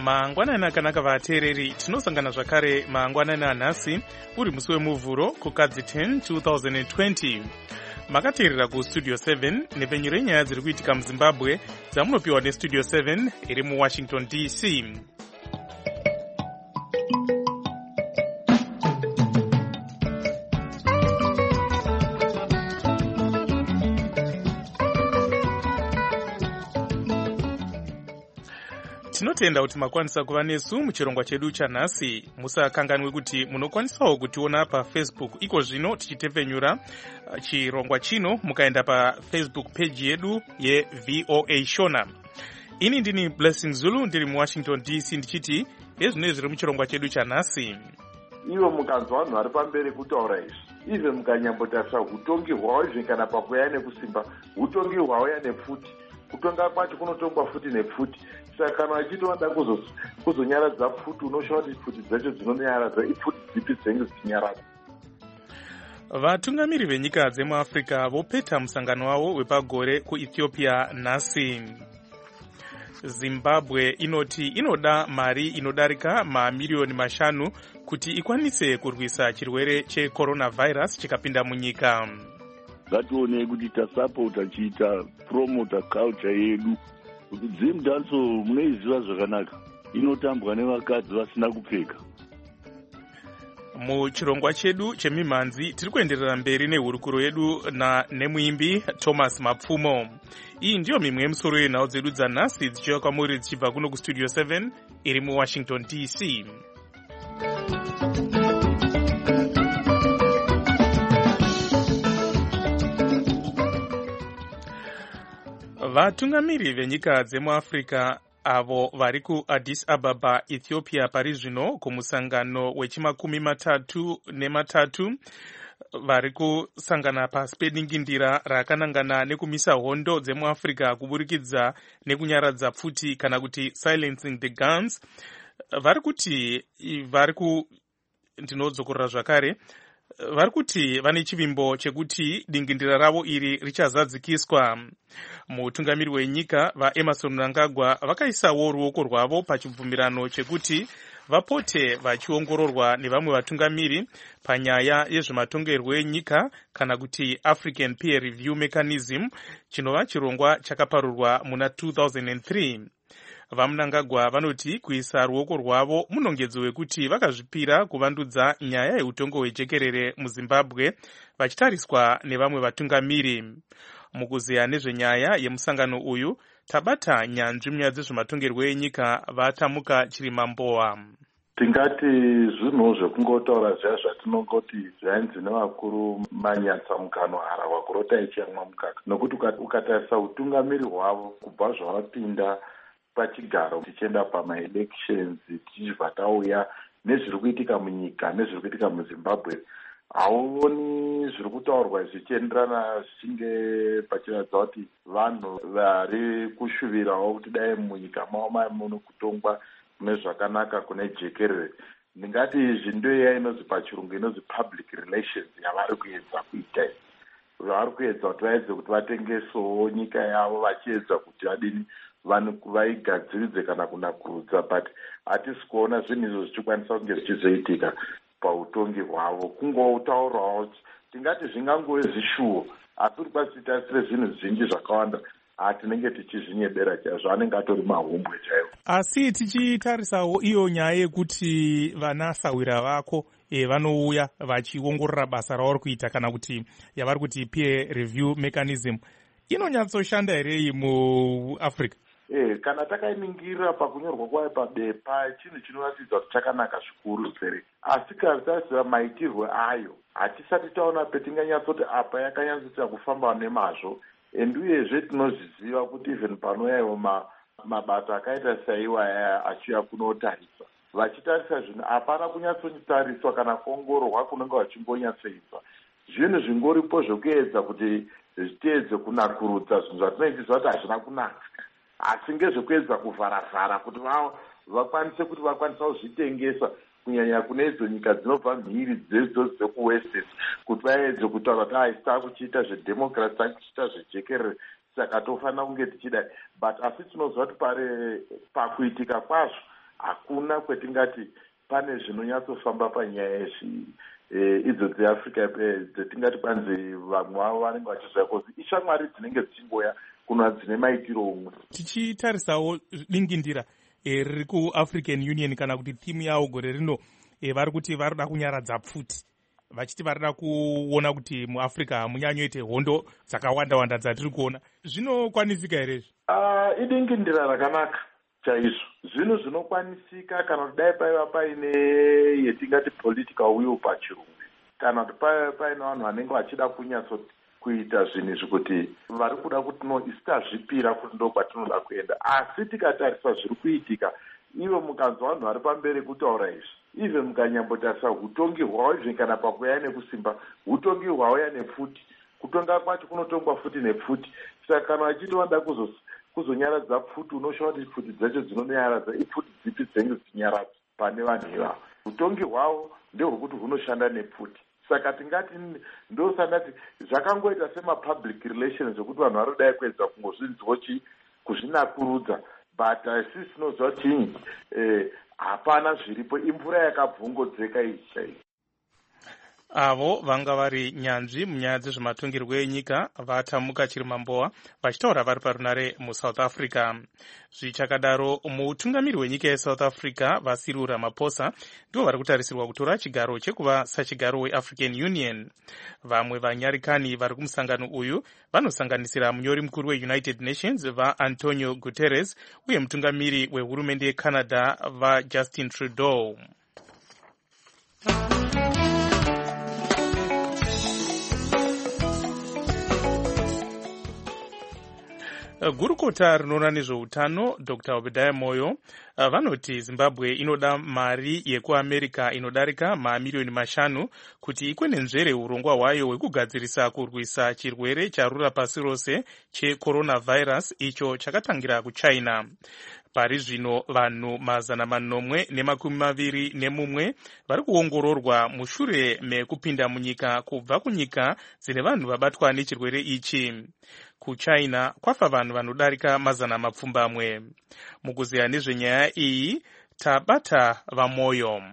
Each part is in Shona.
Mangwanani akanaka vateereri, tinosangana zvakare mangwanani anhasi uri musi wemuvhuro kukadzi 10 2020. Makateerera kustudio 7 nepfenyuro yenyaya dziri kuitika muZimbabwe dzamunopiwa nestudio 7 iri muWashington DC. Tinotenda kuti makwanisa kuva nesu muchirongwa chedu chanhasi. Musakanganwe kuti munokwanisawo kutiona paFacebook iko zvino tichitepfenyura chirongwa chino mukaenda paFacebook page yedu yeVOA Shona. Ini ndini Blessing Zulu ndiri muWashington DC ndichiti ezvino zviri muchirongwa chedu chanhasi. Ivo mukanzwa vanhu vari pamberi kutaura izvi, izvo mukanyambotarisa utongi hwavo izvi kana pakuya nekusimba, utongi hwauya nepfuti, kutonga kwacho kunotongwa futi nepfuti. Saka kana vachiti vada kuzonyaradza pfuti, unoshaura kuti pfuti dzacho dzinonyaradza ipfuti dzipi dzinenge dzichinyaradza. Vatungamiri venyika dzemuAfrica vopeta musangano wavo wepagore kuEthiopia nhasi. Zimbabwe inoti inoda mari inodarika mamiliyoni 5 kuti ikwanise kurwisa chirwere checoronavirus chikapinda munyika. Ngatione kuti tasapota chiita promota culture yedu. Zim dance munoiziva zvakanaka, inotambwa nevakadzi vasina kupfeka. Muchirongwa chedu chemimhanzi tiri kuenderera mberi nehurukuro yedu nemuimbi Thomas Mapfumo. Iyi ndiyo mimwe yemusoro yenhau dzedu dzanhasi dzichiuya kwamuri dzichibva kuno kustudio 7 iri muWashington DC. Vatungamiri venyika dzemuAfrica avo vari kuAddis Ababa, Ethiopia pari zvino kumusangano wechi33 vari kusangana pasi pedingindira rakanangana nekumisa hondo dzemuAfrica kuburikidza nekunyaradza pfuti kana kuti silencing the guns. Ndinodzokorera zvakare, vari kuti vane chivimbo chekuti dingindira ravo iri richazadzikiswa. Mutungamiri wenyika vaEmerson Mnangagwa vakaisawo ruoko rwavo pachibvumirano chekuti vapote vachiongororwa nevamwe vatungamiri panyaya yezvematongerwo enyika kana kuti African Peer Review Mechanism, chinova chirongwa chakaparurwa muna 2003. VaMnangagwa vanoti kuisa ruoko rwavo munongedzo wekuti vakazvipira kuvandudza nyaya yeutongo hwejekerere muZimbabwe vachitariswa nevamwe vatungamiri. Mukuzeya nezvenyaya yemusangano uyu tabata nyanzvi munyaya dzezvematongerwo enyika vatamuka Chirima Mbowa. Tingati zvinhu zvekungotaura zviya zvatinongoti zvainzi nevakuru manyatsamukano harahwa kurota ichiyamwa mukaka, nokuti ukatarisa utungamiri hwavo kubva zvavapinda pachigaro tichienda pamaelections tichibva tauya nezviri kuitika munyika nezviri kuitika muZimbabwe, hauoni zviri kutaurwa zvichienderana zvichinge pachiratidza kuti vanhu vari kushuvirawo kuti dai munyika mavo muno kutongwa kune zvakanaka kune jekerere. Ndingati izvi ndio iya inonzi pachirungu inonzi public relations yavari kuedza kuita. Vari kuedza kuti vaedze kuti vatengesewo nyika yavo vachiedza kuti vadini vanhu vaigadziridze kana kunakurudza, but hatisi kuona zvinhu izvo zvichikwanisa kunge zvichizoitika pautongi hwavo. Kungotaurawo tingati zvingangove zvishuwo, asi uri kwasitarisire zvinhu zvinji zvakawanda tinenge tichizvinyebera chaizvo, anenge atori mahumbwe chaivo. Asi tichitarisawo iyo nyaya yekuti vanasawira vako vanouya vachiongorora basa ravari kuita kana kuti yavari kuti peer review mechanism, inonyatsoshanda here muAfrica? Kana takainingira pakunyorwa kwayo pabepa, chinhu chinoratidza kuti chakanaka zvikuru sere, asi katarisira maitirwo ayo hatisati taona petinganyatsoti apa yakanyatsoita kufamba nemazvo. Uyezve tinozviziva kuti even panouyawo mabasa akaita saiwaya achiuya kunotarisa, vachitarisa zvinhu hapana kunyatsonyotariswa kana kuongororwa kunenge vachingonyatsoitwa. Zvinhu zvingoripo zvokuedza kuti zviteedze kunakurudza zvinhu zvatinoitiza kuti hazvina kunaka, asi ngezvekuedza kuvharavhara kuti vakwanise kuti vakwanisa kuzvitengesa kunyanya kune idzo nyika dzinobva mhiri dzedzo dzekuwest, kuti vaedze kutaura kuti haisi takuchiita zvedhemokirasi, takuchiita zvejekerere, saka tofanira kunge tichidai. But asi tinoziva kuti pakuitika kwazvo hakuna kwetingati pane zvinonyatsofamba panyaya idzo dzeafrica dzetingati kwanzi vamwe vavo vanenge vachiziva kozi ishamwari dzinenge dzichingoya kuna dzine maitiro umwe. Tichitarisawo dingindira riri kuafrican union kana kuti thimu yavo gore rino vari kuti varida kunyaradza pfuti, vachiti varida kuona kuti muafrica hamunyanyoite hondo dzakawanda dzatiri kuona. Zvinokwanisika here izvi? Idingindira rakanaka chaizvo. Zvinhu zvinokwanisika kana kuti dai paiva paine yetingati political will pachirungu, kana kuti paine vanhu vanenge vachida kuita zvinhu izvi kuti vari kuda kuti isitazvipira kuti ndo kwatinoda kuenda. Asi tikatarisa zviri kuitika, ivo mukanzwa vanhu vari pamberi kutaura izvi, even mukanyambotarisa utongi hwavo izvi kana pakuya nekusimba, utongi hwauya nepfuti, kutonga kwacho kunotongwa futi nepfuti. Saka kana vachiti vanoda kuzonyaradza pfuti, unoshaura kuti pfuti dzacho dzinonyaradza ipfuti dzipi dzinenge dzichinyaradza pane vanhu ivavo. Utongi hwavo ndehwekuti hunoshanda nepfuti. Saka tingati ndosandati zvakangoita semapublic relations zvokuti vanhu vari kudai kuedza kungozvinzwa kuzvinakurudza, but isi tinoziva kuti hapana zviripo, imvura yakabvongodzeka iyi chaiyo. Avo vanga vari nyanzvi munyaya dzezvematongirwo enyika vatamuka Chirimambowa vachitaura vari parunare muSouth Africa. Zvichakadaro, mutungamiri wenyika yeSouth Africa vaCyril Ramaphosa ndivo vari kutarisirwa kutora chigaro chekuva sachigaro weAfrican Union. Vamwe vanyarikani vari kumusangano uyu vanosanganisira munyori mukuru weUnited Nations vaAntonio Guterres uye mutungamiri wehurumende yeCanada vaJustin Trudeau. Gurukota rinoona nezveutano Dr. Obadiah Moyo vanoti Zimbabwe inoda mari yekuAmerica inodarika $500 million kuti ikwenenzvere urongwa hwayo hwekugadzirisa kurwisa chirwere charura pasi rose checoronavirus icho chakatangira kuChina. Pari zvino vanhu 421 vari kuongororwa mushure mekupinda munyika kubva kunyika dzine vanhu vabatwa nechirwere ichi. KuChina kwafa vanhu vanodarika 200. Mukuziya nezvenyaya iyi tabata vaMoyo.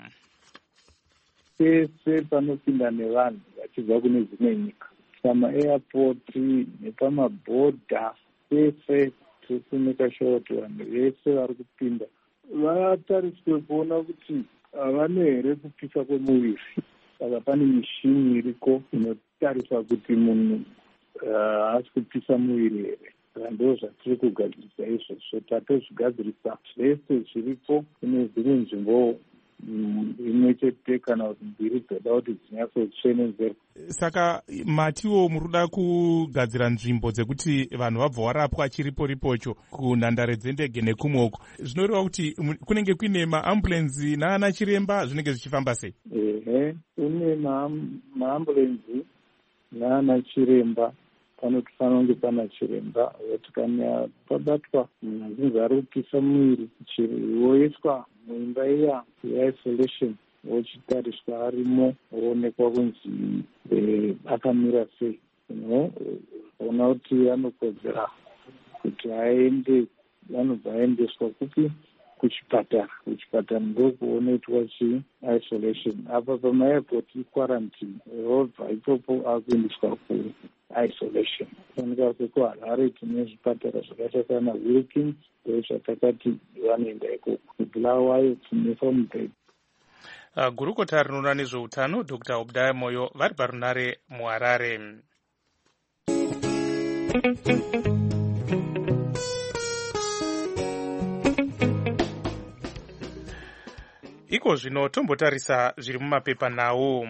Pese panopinda nevanhu vachibva kune dzimwe nyika, pama-airport nepamabhodha, pese tirikumeka sure kuti vanhu vese vari kupinda vatariswe kuona kuti havana here kupisa kwemuviri. Saka pane mishini iriko inotarisa kuti munhu haasi kupisa muviri here. Saka ndo zvatiri kugadzirisa izvozvo. Tatozvigadzirisa zvese zviripo. Kune dzimwe nzvimbo imwe chete kana kuti mbiri dzoda kuti dzinyatsotsvenenzerwa. Saka matiwo muruda kugadzira nzvimbo dzekuti vanhu vabva varapwa chiripo-ripocho kunhandare dzendege nekumwoko. Zvinoreva kuti kunenge kuine maambulenzi naana chiremba zvinenge zvichifamba sei? Kune maambulenzi naana chiremba. Panofanira kunge pana chiremba kuti kana pabatwa munhu azinzi ari kupisa muviri woiswa muimba iya yeisolation wochitariswa arimo woonekwa kunzi akamira sei. Ona kuti anokodzera kuti aende, anobva aendeswa kupi? Kuchipatara ndokuonoitwa isolation. Apa pama-airport quarantine, robva ipopo akuendeswa isolation. Fanika sekuHarare tine zvipatara zvakaita sana Wilkins, ndozvatakati vanoenda ikoko. Bulawayo tine Farmbred. Gurukota rinoona nezveutano Dr. Obadiah Moyo vari parunare muHarare. Iko zvino tombotarisa zviri mumapepa nawo.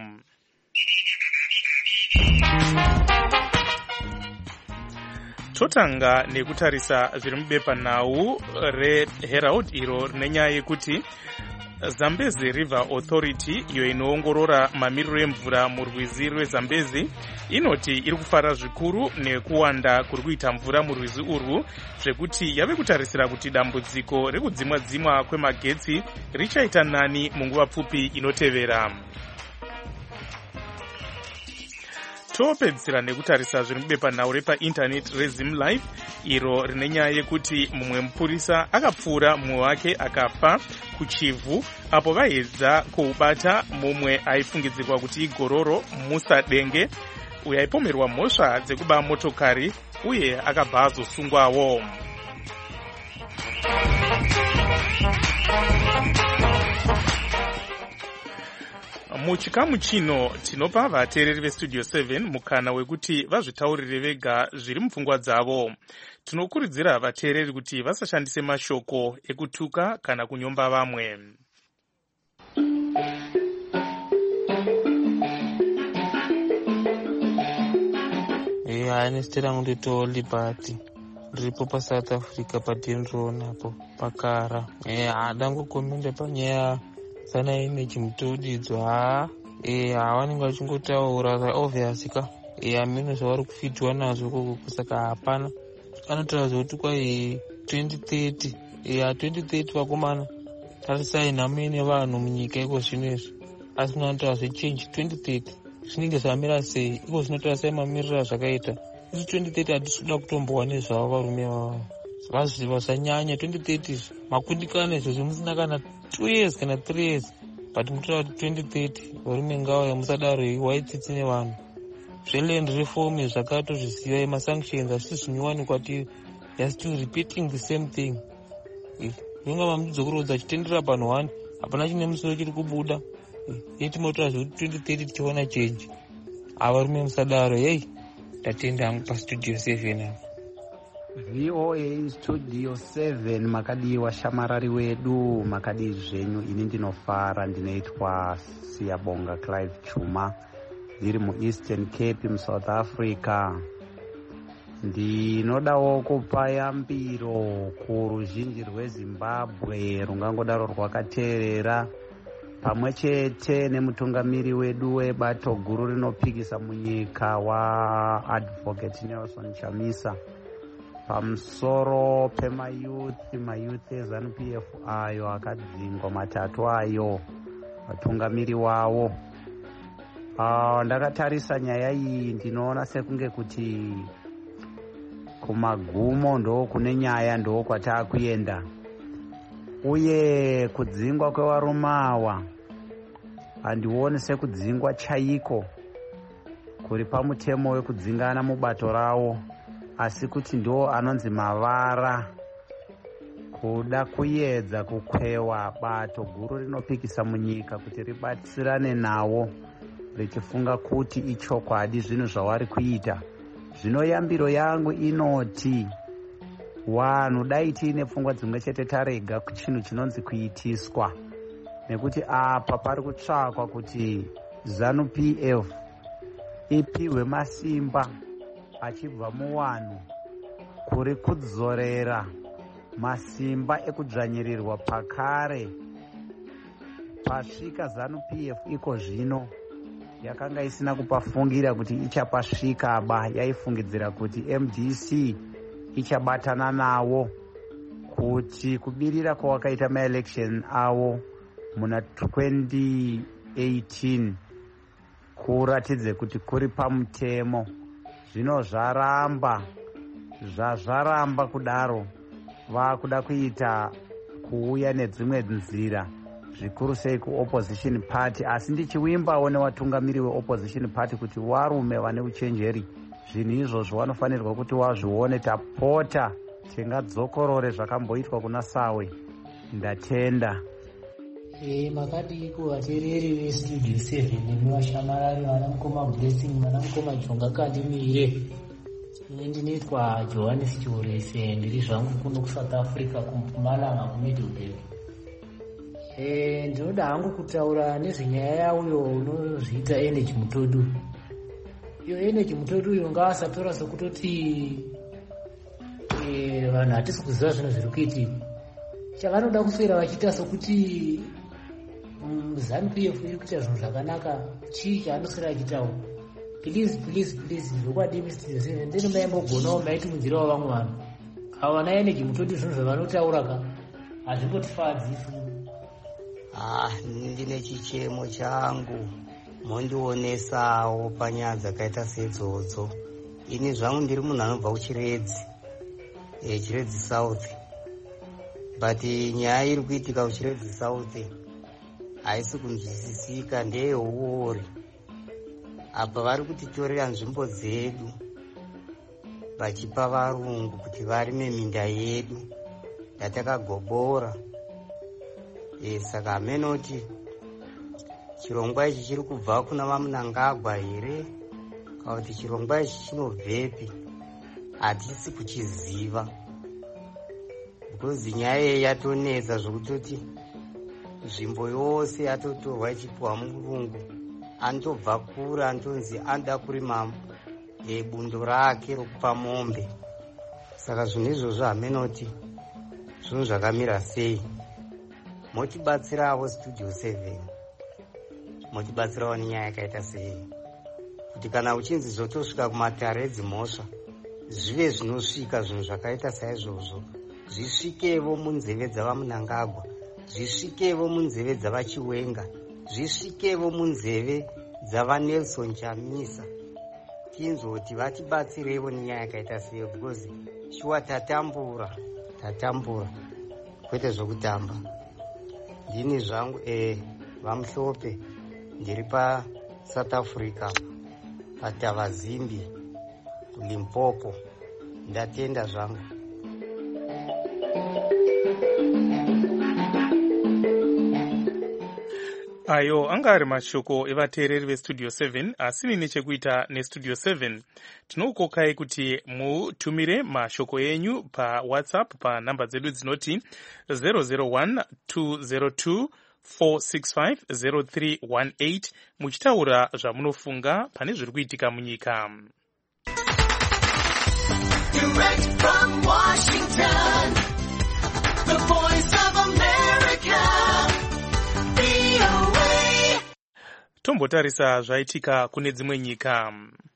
Totanga nekutarisa zviri mubepa nawo reHerald iro rine nyaya yekuti Zambezi River Authority iyo inoongorora mamiriro emvura murwizi rweZambezi inoti iri kufara zvikuru nekuwanda kuri kuita mvura murwizi urwu zvekuti yave kutarisira kuti dambudziko rekudzimwa kwemagetsi richaita nani munguva pfupi inotevera. topedzera nekutarisa zviri mubepanhau repaindaneti reZimLife, iro rine nyaya yekuti mumwe mupurisa akapfuura mumwe wake akafa kuchivhu apo vaedza kuubata mumwe aifungidzirwa kuti igororo Musadenge, uyo aipomerwa mhosva dzekuba motokari uye akabva azosungwawo. Muchikamu chino tinopa vateereri vestudio 7 mukana wekuti vazvitaurire vega zviri mupfungwa dzavo. Tinokurudzira vateereri kuti vasashandise mashoko ekutuka kana kunyomba vamwe. Anestera ngundito Liberty ndiripo paSouth Africa paDenron apo pakara. Adangokomenda panyaya sana image mutodidzwa vanenge vachingotaura obvious ka amino zvavari kufitwa nazvo kusaka hapana anotaura kuti kwa 2030 2030 vakomana tarisaina mene vanhu munyika iko zvinezvi asi manotaura zvechange 2030 zvinenge zvamira sei iko zvinotaura sei mamiriro zvakaita isi 2030 hatisi kuda kutombowa nezvavo varume vavo vaziva zvanyanya 2030 makundikana izvo zvimusina kana 2 years kana 3 years but mutotaura kuti 2030 varume ngavo musadaro waitsitsi nevanhu zveland reform zvakatozviziva masanctions hazvisi zvinyowani kwatiri they still repeating the same thing zvinonga mamudzidzo kurodza chitendera panhu 1 hapana chine musoro chiri kubuda timotaura zvekuti 2030 tichiona change avarume musadaro hei tatenda hangu pastudio 7 VOA Studio 7 makadiwa shamarari wedu makadii zvenyu. Ini ndinofara, ndinoitwa Siyabonga Clive Chuma, ndiri muEastern Cape muSouth Africa. Ndinodawo kupa yambiro kuruzhinji rweZimbabwe rungangodaro rwakateerera pamwe chete nemutungamiri wedu webato guru rinopikisa munyika waAdvocate Nelson Chamisa pamusoro pemayouth eZANU-PF ayo akadzingwa matatu ayo vatungamiri wawo. Ndakatarisa nyaya iyi ndinoona sekunge kuti kumagumo ndo kune nyaya ndo kwatakuenda, uye kudzingwa kwevarume awa handioni sekudzingwa chaiko kuri pamutemo wekudzingana mubato rawo, asi kuti ndo anonzi mavara kuda kuedza kukwewa bato guru rinopikisa munyika kuti ribatsirane nawo richifunga kuti ichokwadi zvinhu zvavari kuita. Zvino yambiro yangu inoti vanhu dai tiine pfungwa dzimwe chete tarega chinhu chinonzi kuitiswa, nekuti apa pari kutsvakwa kuti ZANU-PF ipihwe masimba achibva muvanhu kuri kudzorera masimba ekudzvanyirirwa pakare pasvika ZANU-PF iko zvino yakanga isina kupafungira kuti ichapasvika ba, yaifungidzira kuti MDC ichabatana nawo kuti kubirira kwawakaita maelection awo muna 2018 kuratidze kuti kuri pamutemo. Zvino zvazvaramba kudaro vakuda kuita kuuya nedzimwe nzira zvikuru sei kuopposition party, asi ndichiwimbawo nevatungamiri weopposition party kuti varume vane uchenjeri zvinhu izvozvo vanofanirwa kuti vazvione. Tapota tingadzokorore zvakamboitwa kuna Sawe. Ndatenda. Makadii kuvateereri vestudio 7 nevashamarari vanamukoma Blessing vanamukoma Jonga Kandimire. Ini ndinoitwa Johannes Chiorese, ndiri zvangu kuno kuSouth Africa kuMpumalanga kuMiddelburg. Ndinoda hangu kutaura nezvenyaya yauyo unozviita Energy Mutodu. Iyo Energy Mutodu uyo ngaasatora sokutoti vanhu hatisi kuziva zvinhu zviri kuitika. Chavanoda kuswera vachiita sokuti ZANU-PF iri kuita zvinhu zvakanaka, chii chaanoswera achitawo. Please zvokwadi Studio 7 ndino maimbogonawo maitimudzirawo vamwe vanhu avo vana Energy Mutodu zvinhu zvavanotaura ka hazvimbotifadzisi. Ndine chichemo changu mondionesawo panyaya dzakaita sedzodzo. Ini zvangu ndiri munhu anobva kuchiredzi, Chiredzi South, but nyaya iri kuitika kuchiredzi South haisi kunzwisisika, ndeyeuori. Apa vari kutitorera nzvimbo dzedu vachipa varungu kuti varime minda yedu yatakagobora. Saka hamenoti chirongwa ichi chiri kubva kuna vaMnangagwa here kana kuti chirongwa ichi chinobvepi hatisi kuchiziva, because nyaya iyi yatonetsa zvokutoti nzvimbo yose yatotorwa ichipiwa murungu. Anotobva kure antonzi anoda kurima bundo rake rokupa mombe. Saka zvinhu izvozvo hamenoti zvinhu zvakamira sei? Motibatsirawo Studio 7, motibatsirawo nenyaya yakaita sei, kuti kana uchinzi zvotosvika kumatare edzimhosva zvive zvinosvika zvinhu zvakaita saizvozvo, zvisvikevo munzeve dzavaMnangagwa, zvisvikevo munzeve dzavaChiwenga, zvisvikevo munzeve dzavaNelson Chamisa. Tinzoti vatibatsirevo nenyaya yakaita sei, because shuwa tatambura kwete zvokutamba. Ndini zvangu vaMhlope, ndiri paSouth Africa, paTavazimbi, Limpopo. Ndatenda zvangu. Ayo anga ari mashoko evateereri veStudio 7, asini nechekuita neStudio 7. Tinokukokai kuti mutumire mashoko enyu paWhatsApp panhamba dzedu dzinoti 001-202-465-0318 muchitaura zvamunofunga pane zviri kuitika munyika. Direct from Washington, the voice of America. Tombotarisa zvaitika kune dzimwe nyika.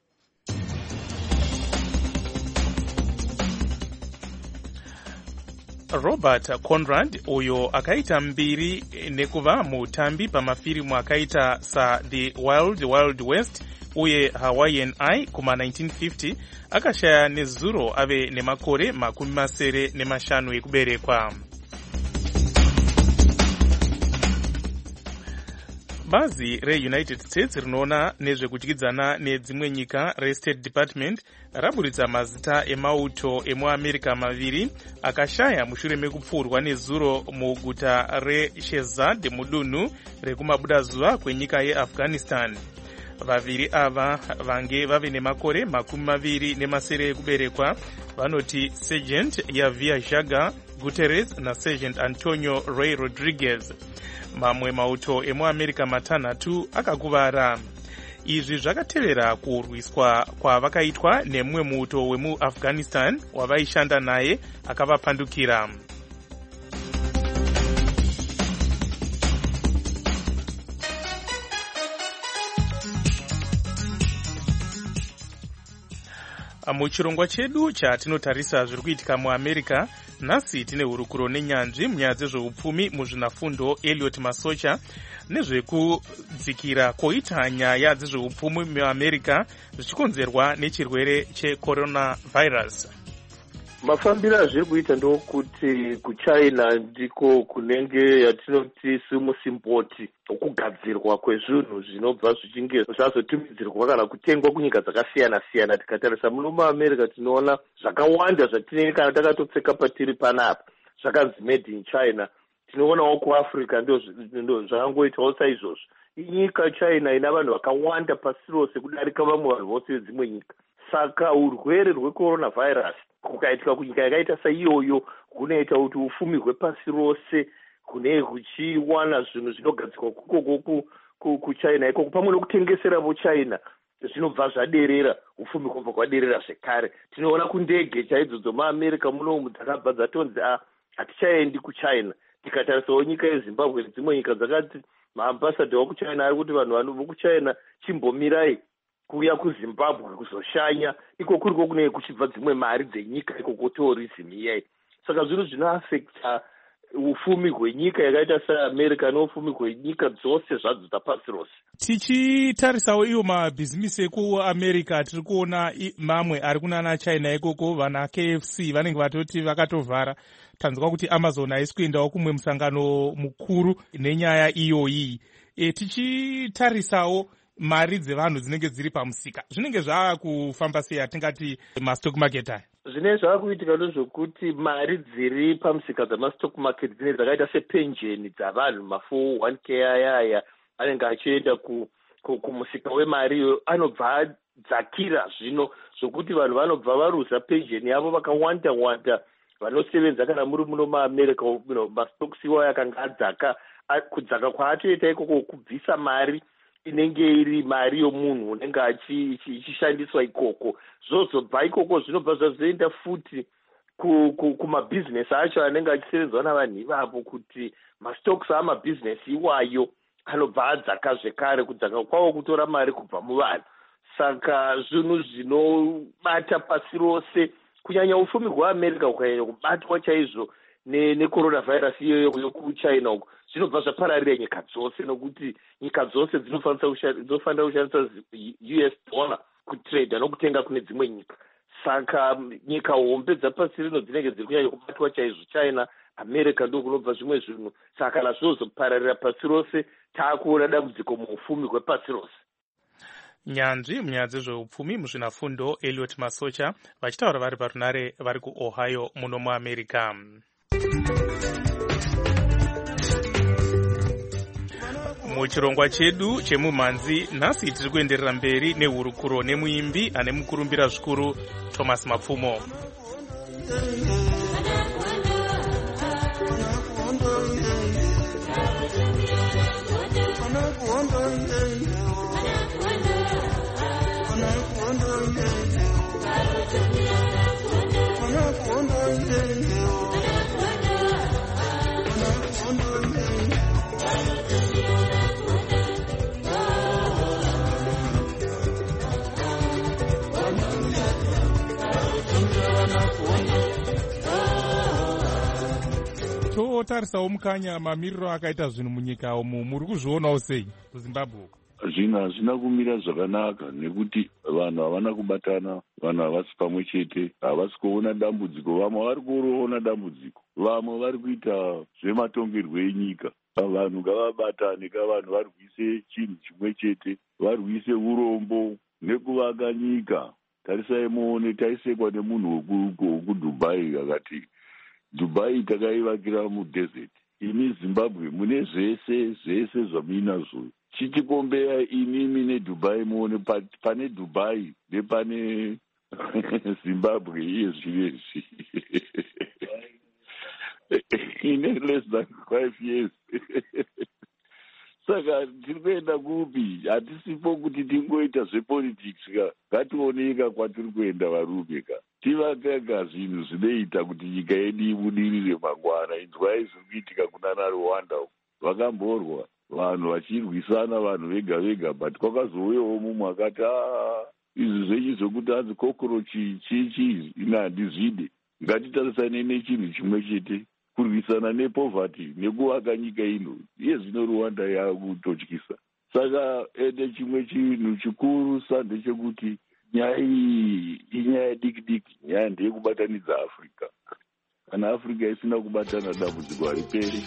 Robert Conrad, uyo akaita mbiri nekuva mutambi pamafirimu akaita saThe Wild West uye Hawaiian Eye kuma 1950, akashaya nezuro ave nemakore 75 ekuberekwa. Bazi reUnited States rinoona nezvekudyidzana nedzimwe nyika reState Department raburitsa mazita emauto emuAmerica 2 akashaya mushure mekupfurwa nezuro muguta reShehzad mudunhu rekumabudazuva kwenyika yeAfghanistan. Vaviri ava vange vave nemakore 27 ekuberekwa vanoti Sergeant Yavia Jaga Guterres naSergeant Antonio Ray Rodriguez. Mamwe mauto emuAmerica 6 akakuvara. Izvi zvakatevera kurwiswa kwavakaitwa nemumwe muto wemuAfghanistan wavaishanda naye akavapandukira. Muchirongwa chedu chatinotarisa zviri kuitika muAmerica, nhasi tine hurukuro nenyanzvi munyaya dzezveupfumi muzvinafundo Elliot Masocha nezvekudzikira koita nyaya dzezveupfumi muAmerica zvichikonzerwa nechirwere cheCoronavirus. Mafambiro azviri kuita ndokuti kuChina ndiko kunenge yatinoti simusimboti okugadzirwa kwezvinhu zvinobva zvichinge zvazotumidzirwa kana kutengwa kunyika dzakasiyana-siyana. Tikatarisa muno muAmerica tinoona zvakawanda zvatinenge kana takatopfeka patiri panapa zvakanzi made in China. Tinoonawo kuAfrica ndo zvakangoitawo saizvozvo. Inyika China ina vanhu vakawanda pasi rose kudarika vamwe vanhu vose vedzimwe nyika. Saka urwere hwecoronavirus kukaitika kunyika yakaita saiyoyo kunoita kuti ufumi hwepasi rose kune huchiwana zvinhu zvinogadzirwa kukoko kuChina ikoko pamwe nokutengesera voChina zvinobva zvaderera, ufumi kubva kwaderera zvekare. Tinoona kundege chaidzo dzomuAmerica munomu dzakabva dzatonzi hatichaendi kuChina. Tikatarisawo nyika yeZimbabwe nedzimwe nyika dzakati maambasadha wakuChina ari kuti vanhu vanobva kuChina chimbomirai kuuya kuZimbabwe kuzoshanya iko kuriko kunenge kuchibva dzimwe mari dzenyika ikoko tourism iyai. Saka zvinhu zvinoafekta ufumi hwenyika yakaita seamerica neufumi hwenyika dzose zvadzo dzapasi rose. Tichitarisawo iwo mabhizimisi ekuamerica tiri kuona mamwe ari kunana China ikoko, vana KFC vanenge vatoti vakatovhara. Tanzwa kuti Amazon haisi kuendawo kumwe musangano mukuru nenyaya iyoyi. Tichitarisawo mari dzevanhu dzinenge dziri pamusika, zvinenge zvakufamba sei atingati mastock market aya? Zvinenge zvaakuitika ndezvokuti mari dziri pamusika dzamastock market dzinenge dzakaita sepenjeni dzavanhu, ma401k aya anenge achienda kumusika wemari iyoyo, anobva adzakira zvino zvokuti vanhu vanobva varuza penjeni yavo vakawanda vanosevenza kana muri muno maamerica. Mastocks iwayo akanga adzaka, kudzaka kwaatoita ikoko kubvisa mari inenge iri mari yomunhu unenge achishandiswa ikoko, zvozobva ikoko zvinobva zvazoenda futi kumabhizinesi acho anenge achisevenzwa navanhu ivavo, kuti mastocks amabhizinesi iwayo anobva adzaka zvekare, kudzaka kwawo kutora mari kubva muvanhu. Saka zvinhu zvinobata pasi rose, kunyanya ufumi hweamerica hukanyanya kubatwa chaizvo necoronavirus iyoyo yokuchina uko, zvinobva zvapararira nyika dzose, nokuti nyika dzose dzinofanira kushandisa US dollar kutrade nokutenga kune dzimwe nyika. Saka nyika hombe dzapasi rino dzinenge dziri kunyanya kubatwa chaizvo, China, America ndo kunobva zvimwe zvinhu. Saka kana zvozopararira pasi rose, taakuona dambudziko muufumi hwepasi rose. Nyanzvi munyaya dzezveupfumi muzvinafundo Elliot Masocha vachitaura vari parunare vari kuOhio muno muAmerica. Muchirongwa chedu chemumhanzi nhasi tiri kuenderera mberi nehurukuro nemuimbi ane mukurumbira zvikuru Thomas Mapfumo. Totarisawo mukanya mamiriro akaita zvinhu munyika umu, muri kuzvionawo sei kuZimbabwe? Zvinhu hazvina kumira zvakanaka, nekuti vanhu havana kubatana, vanhu havasi pamwe chete, havasi kuona dambudziko. Vamwe vari kuona dambudziko, vamwe vari kuita zvematongerwo enyika. Vanhu ngavabatane, vanhu varwise chinhu chimwe chete, varwise urombo nekuvaka nyika. Tarisai muone taisekwa nemunhu wekuDubai akati Dubai takaivakira mudesert. Ini Zimbabwe mune zvese zvamuinazvo. Chichikombeya inimi neDubai muone pane Dubai nepane Zimbabwe iye zvinezvi. Ine less than 5 years. Saka tiri kuenda kupi? Hatisipo kuti tingoita zvepolitics ka. Ngationeka kwatiri kuenda varume ka. Tivakaga zvinhu zvinoita kuti nyika yedu ibudirire mangwana. Inzwai zviri kuitika kuna Rwanda vakamborwa vanhu vachirwisana vanhu vega but kwakazouyawo mumwe akati izvi zvenyu zvokuti anzi kokorochi chichi ina handizvide. Ngatitarisane nechinhu chimwe chete, kurwisana nepoverty nekuvaka nyika ino. Iye zvino Rwanda yakutotyisa. Saka ende chimwe chinhu chikuru ndechekuti nyaya iyi inyaya diki, nyaya ndeyekubatanidza Afrika. Kana Afrika isina kubatana dambudziko hariperi.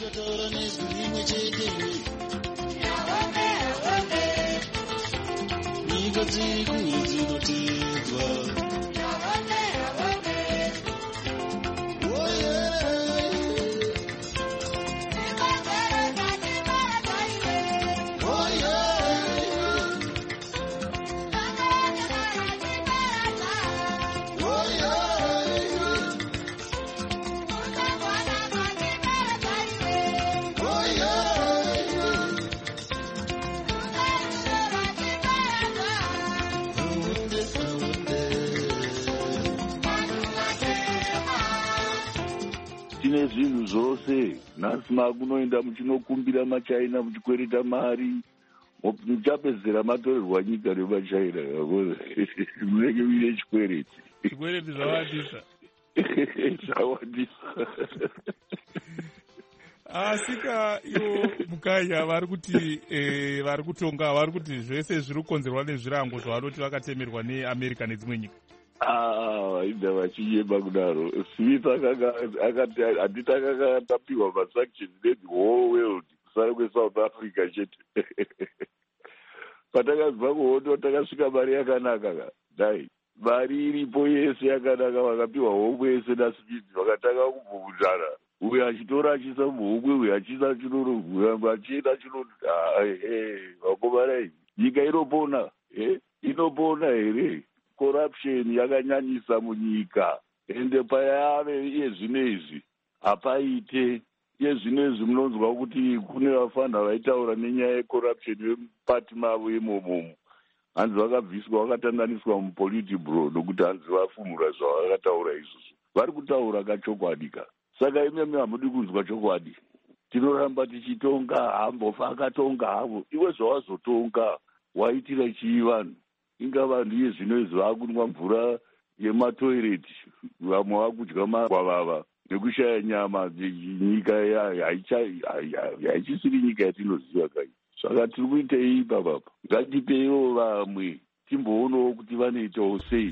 Tine zvinhu zvose, nhasi makunoenda muchinokumbira maChina muchikwereta mari, muchapedzera matorerwa nyika nemaChina, munenge muine chikwereti. Chikwereti zvawandisa. Zvawandisa. asika ivo mukanya vari kuti vari kutonga vari kuti zvese zviri kukonzerwa nezvirango zvavanoti vakatemerwa neamerica nedzimwe nyika. Vaida vachiyemba kudaro. Smith akati handiti akanga tapiwa masanctions the whole world kusara kweSouth Africa chete. Patakabva kuhondo takasvika mari yakanaka dai mari iripo yese yakanaka vakapiwa homwe yese naSmith vakatanga kubvunzana uyo achitora achiisa muhomwe uyo achiisa chinoro uyo achienda chinoro. Vakomana nyika inopona here? Corruption yakanyanyisa munyika ende payave yezvinezvi hapaite yezvinezvi munonzwa kuti kune vafana vaitaura nenyaya yecorruption vemupati mavo imomomo hanzi vakabviswa vakatanganiswa mupolitibro nokuti hanzi vafumura zvavakataura izvozvo. Vari kutaura kachokwadi ka. Saka imemi hamudi kunzwa chokwadi. Tinoramba tichitonga hambofa akatonga havo. Iwe zvawazotonga waitira chii vanhu? Inga vanhu yezvinezvi vakunwa mvura yematoireti, vamwe vakudya magwavava nekushaya nyama. Nyika haichisiri nyika yatinoziva kai. Saka tiri kuitei papapa? Ngatipeiwo vamwe timboonawo kuti vanoitawo sei.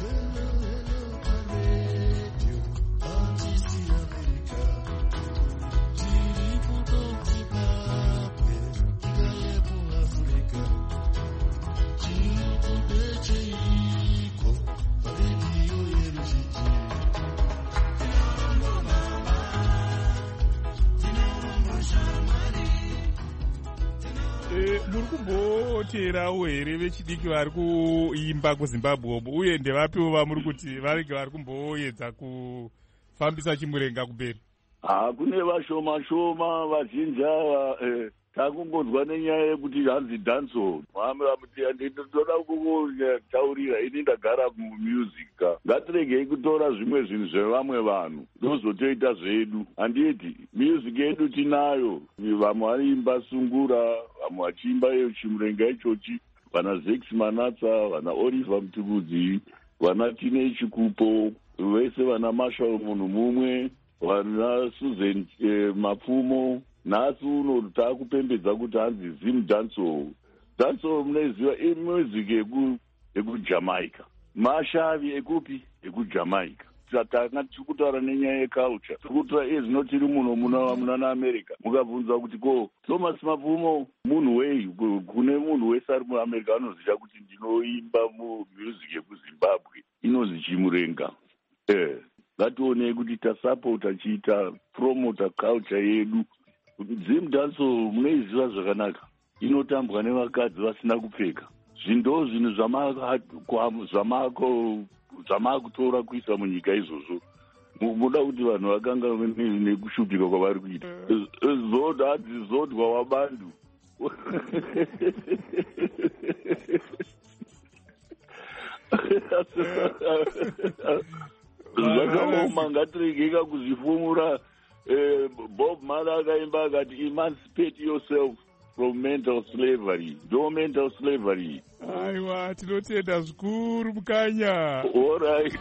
Muri kumboteerawo here vechidiki vari kuimba kuZimbabwe uye ndevapiwo vamuri kuti varege vari kumboedza kufambisa chimurenga kumberi? Kune vashoma vazhinji ava takungonzwa nenyaya yekuti hanzi dancehall. Ndinoda kukutaurira ini ndagara mumusic. Ngatiregei kutora zvimwe zvinhu zvevamwe vanhu ndozotoita zvedu. Handiti music yedu tinayo, vamwe vanoimba sungura, vamwe vachiimba chimurenga ichochi, vana Zex Manatsa, vana Oliver Mtukudzi, vana Tine Chikupo, vese vana Marshall munhu mumwe, vana Susan Mapfumo. Nhasi uno taakupembedza kuti hanzi Zim dancehall. Dancehall munoiziva imusic yekujamaica. Mashavi ekupi? Ekujamaica. Tanga tiri kutaura nenyaya yeculture. Tiri kutaura ezinotiri muno muna naAmerica. Mukabvunzwa kuti ko Thomas Mapfumo munhu wei? Kune munhu wese ari muAmerica anoziva kuti ndinoimba music yekuZimbabwe inonzi chimurenga. Ngationei kuti tasapota chiita promota culture yedu. Zim dancehall munoiziva zvakanaka. Inotambwa nevakadzi vasina kupfeka. Zvindo zvinhu zvamakutora kuisa munyika izvozvo. Muda kuti vanhu vakanga nekushupika kwavari kuita. Zodwa wabandu. Zvakaoma ngatiregeka kuzvifumura. Bob Marley akaimba akati emancipate yourself from mental slavery. No mental slavery. Aiwa, tinotenda zvikuru mukanya. All right.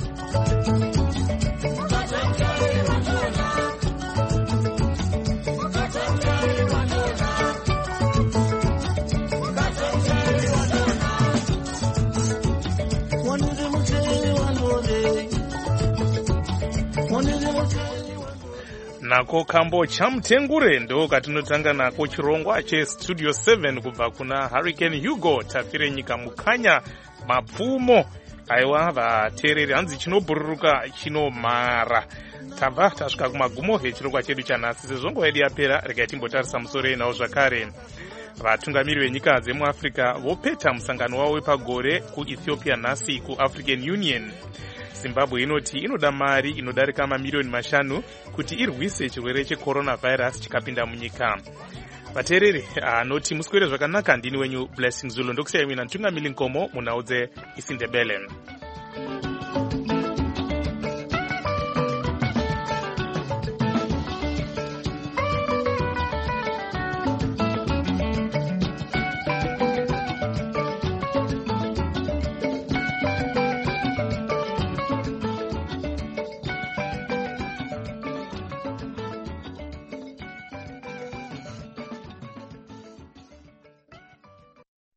Nako kambo chamutengure ndo katinotanga nako chirongwa chestudio 7 kubva kuna Hurricane Hugo. Tafire nyika mukanya mapfumo. Aiwa vateereri, hanzi chinobhururuka chinomara. Tabva tasvika kumagumo echirongwa chedu chanhasi. Sezvo nguva yedu yapera, regai timbotarisa musoro enawo zvakare. Vatungamiri venyika dzemuAfrica vopeta musangano wavo wepagore kuEthiopia nhasi kuAfrican Union. Zimbabwe inoti inoda mari inodarika mamiliyoni 5 kuti irwise chirwere checoronavirus chikapinda munyika. Vateereri, anoti muswere zvakanaka. Ndini wenyu Blessing Zulu, ndokusiyai mina Ntungamiri Nkomo munhau dzeIsindebele.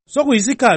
sokuyisikhathi